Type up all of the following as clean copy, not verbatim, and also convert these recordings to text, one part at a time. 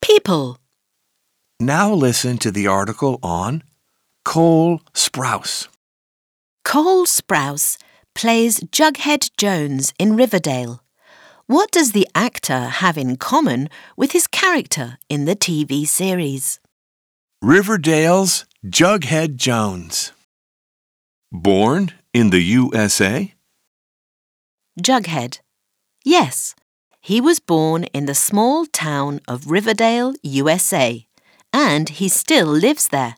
People. Now listen to the article on Cole Sprouse. Cole Sprouse plays Jughead Jones in Riverdale. What does the actor have in common with his character in the TV series? Riverdale's Jughead Jones. Born in the USA? Jughead. Yes, he was born in the small town of Riverdale, USA, and he still lives there.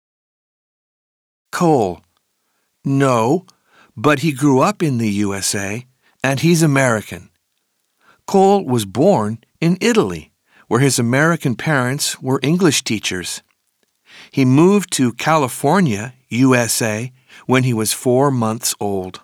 Cole. No, but he grew up in the USA, and he's American. Cole was born in Italy, where his American parents were English teachers. He moved to California, USA, when he was 4 months old.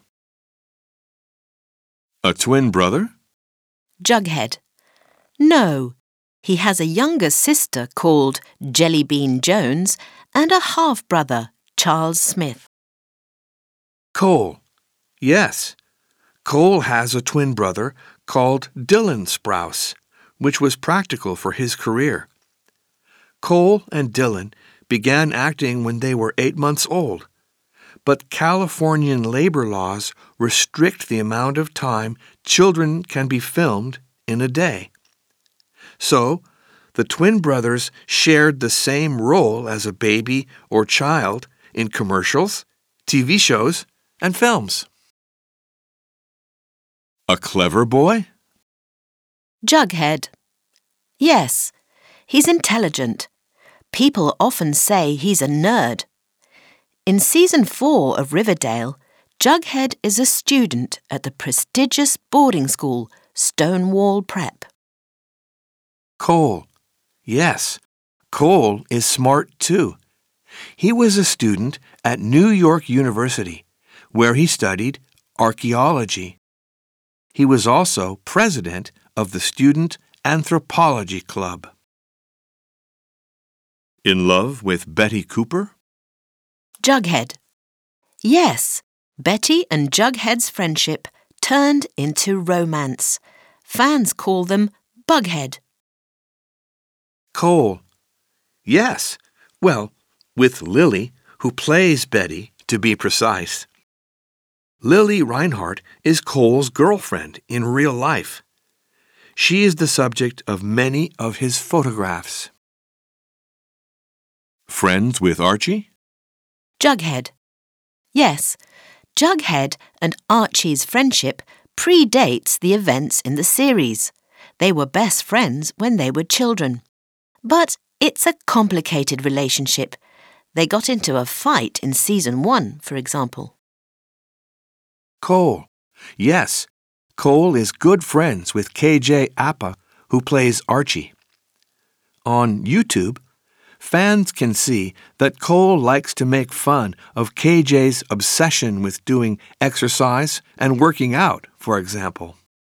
A twin brother? Jughead. No, he has a younger sister called Jellybean Jones and a half-brother, Charles Smith. Cole. Yes. Cole has a twin brother called Dylan Sprouse, which was practical for his career. Cole and Dylan began acting when they were 8 months old, but Californian labor laws restrict the amount of time children can be filmed in a day. So, the twin brothers shared the same role as a baby or child in commercials, TV shows, and films. A clever boy? Jughead. Yes, he's intelligent. People often say he's a nerd. In Season 4 of Riverdale, Jughead is a student at the prestigious boarding school Stonewall Prep. Cole. Yes, Cole is smart too. He was a student at New York University, where he studied archaeology. He was also president of the Student Anthropology Club. In love with Betty Cooper? Jughead. Yes, Betty and Jughead's friendship turned into romance. Fans call them Bughead. Cole. Yes, well, with Lily, who plays Betty, to be precise. Lily Reinhardt is Cole's girlfriend in real life. She is the subject of many of his photographs. Friends with Archie? Jughead. Yes, Jughead and Archie's friendship predates the events in the series. They were best friends when they were children. But it's a complicated relationship. They got into a fight in Season 1, for example. Cole. Yes, Cole is good friends with KJ Apa, who plays Archie. On YouTube, fans can see that Cole likes to make fun of KJ's obsession with doing exercise and working out, for example.